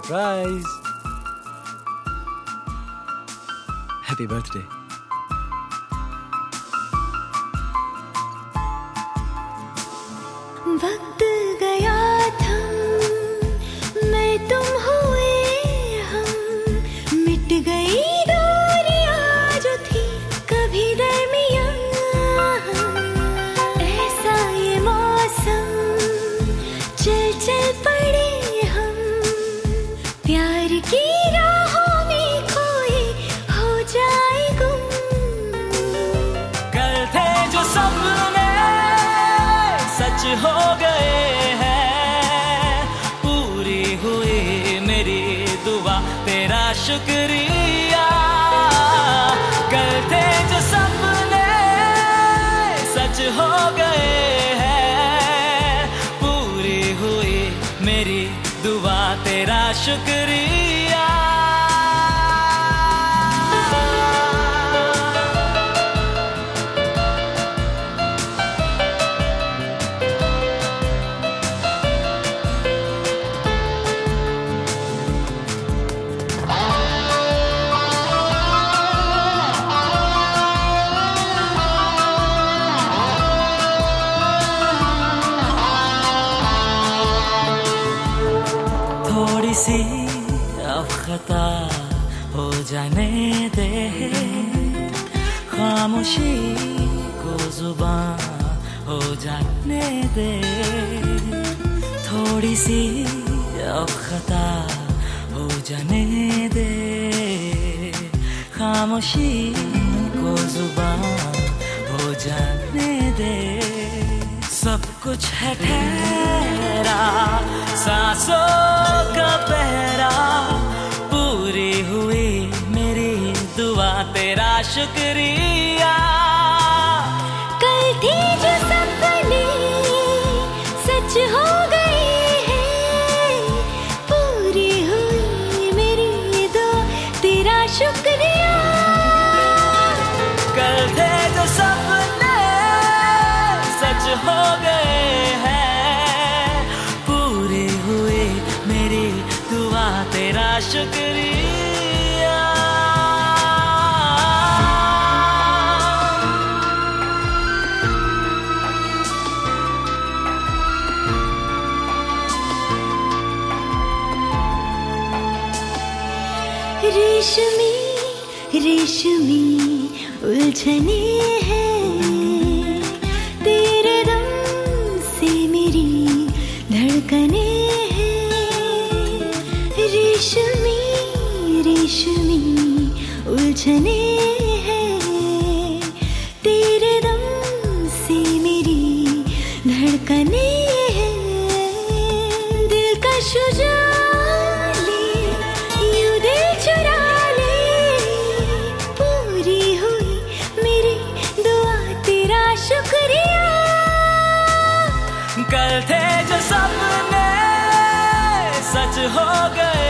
Surprise. Happy birthday. वक्त गया था, मैं तुम हुए हम, मिट गई दूरियां जो थी कभी दरमियां। ऐसा ये मौसम, चल चल पड़े हम, प्यार की राहों में कोई हो जाए गुम। कल थे जो सपने सच हो गए हैं, पूरी हुई मेरी दुआ तेरा शुक्रिया। कल थे जो सपने सच हो गए हैं, पूरी हुई मेरी दुआ तेरा शुक्रिया। थोड़ी सी अब खता हो जाने दे, खामोशी को जुबान हो जाने दे। थोड़ी सी अब खता हो जाने दे, खामोशी को जुबान हो जाने दे। सब कुछ है ठहरा, सांसों का पहरा, पूरी हुई मेरी दुआ तेरा शुक्रिया। कल थी जो सपने सच हो गए हैं, पूरी हुई मेरी दुआ तेरा शुक्रिया। कल थे जो सपने सच हो गए हैं, पूरी हुई मेरी दुआ तेरा शुक्रिया। रेशमी रेशमी उलझने हैं, तेरे दम से मेरी धड़कने हैं। रेशमी रेशमी उलझने हैं, तेरे दम से मेरी धड़कने हैं। दिल का शुजा शुक्रिया। कल थे जो सपने सच हो गए